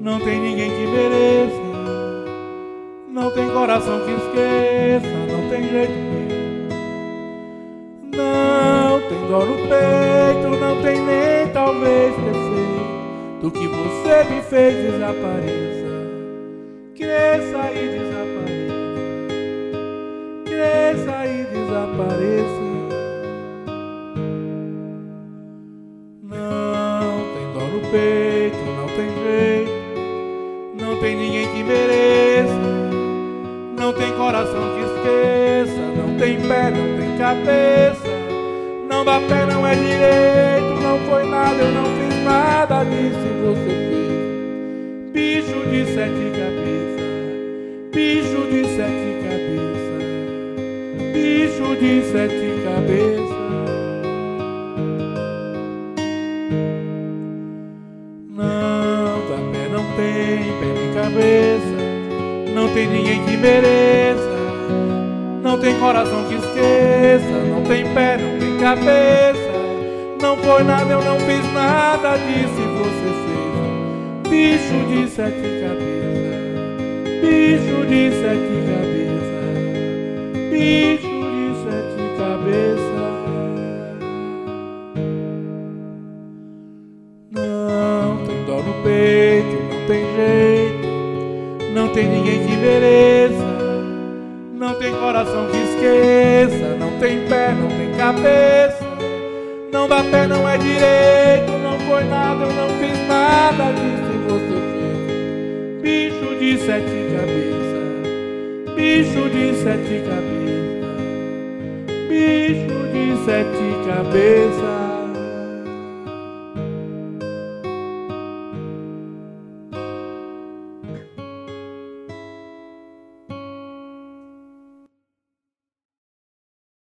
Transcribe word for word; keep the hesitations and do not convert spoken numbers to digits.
Não tem ninguém que mereça, não tem coração que esqueça, não tem jeito mesmo. Não tem dor no peito, não tem nem talvez defeito. Do que você me fez desapareça, cresça e desapareça, cresça e desapareça. Não tem dor no peito, não tem jeito, não tem ninguém que mereça, não tem coração que esqueça, não tem pé, não tem cabeça, não dá pé, não é direito, não foi nada, eu não fiz nada disso e você fez. Bicho de sete cabeças, bicho de sete cabeças, bicho de sete cabeças. Não dá pé, não tem pé nem cabeça, não tem ninguém que mereça, não tem coração que esqueça, não tem pé, não tem cabeça, não foi nada, eu não fiz nada disso e você fez. Bicho de sete cabeças, bicho de sete cabeças, bicho de sete cabeças. Não tem dor no peito, não tem jeito, não tem ninguém que mereça, não tem coração que esqueça, não tem pé, não tem cabeça, não dá pé, não é direito, não foi nada, eu não fiz nada disso e você fez. Bicho de sete cabeças, bicho de sete cabeças, bicho de sete cabeças.